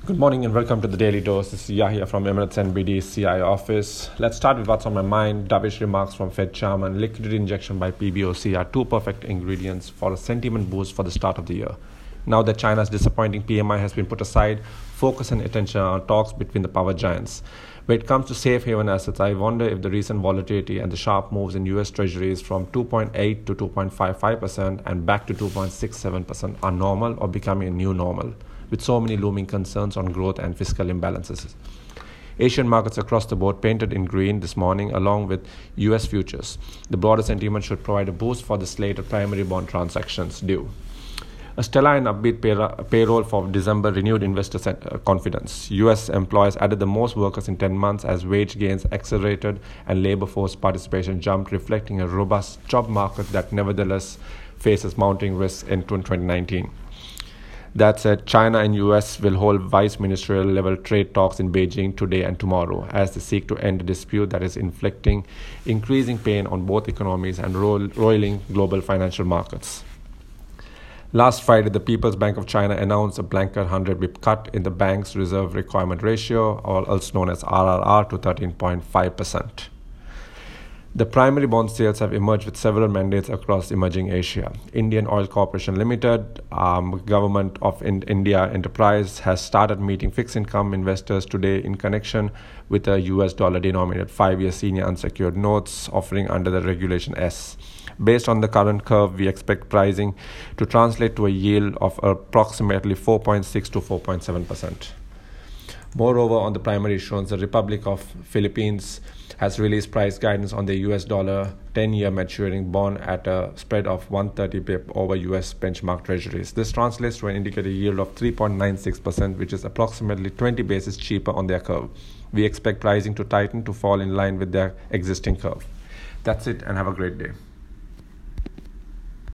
Good morning and welcome to the Daily Dose. This is Yahya from Emirates NBD CI office. Let's start with what's on my mind. Dovish remarks from Fed chairman. Liquidity injection by PBOC are two perfect ingredients for a sentiment boost for the start of the year. Now that China's disappointing PMI has been put aside, focus and attention are on talks between the power giants. When it comes to safe haven assets, I wonder if the recent volatility and the sharp moves in US Treasuries from 2.8 to 2.55% and back to 2.67% are normal or becoming a new normal, with so many looming concerns on growth and fiscal imbalances. Asian markets across the board painted in green this morning along with US futures. The broader sentiment should provide a boost for the slate of primary bond transactions due. A stellar and upbeat payroll for December renewed investor confidence. US employers added the most workers in 10 months as wage gains accelerated and labor force participation jumped, reflecting a robust job market that nevertheless faces mounting risks in 2019. That said, China and US will hold vice ministerial level trade talks in Beijing today and tomorrow as they seek to end a dispute that is inflicting increasing pain on both economies and roiling global financial markets. Last Friday, the People's Bank of China announced a blanket 100 bp cut in the bank's reserve requirement ratio, or also known as RRR, to 13.5%. The primary bond sales have emerged with several mandates across emerging Asia. Indian Oil Corporation Limited, Government of India Enterprise, has started meeting fixed income investors today in connection with a US dollar denominated 5-year senior unsecured notes offering under the Regulation S. Based on the current curve, we expect pricing to translate to a yield of approximately 4.6 to 4.7%. Moreover, on the primary issuance, the Republic of Philippines has released price guidance on the US dollar 10-year maturing bond at a spread of 130 bp over US benchmark treasuries. This translates to an indicator yield of 3.96%, which is approximately 20 basis cheaper on their curve. We expect pricing to tighten to fall in line with their existing curve. That's it, and have a great day.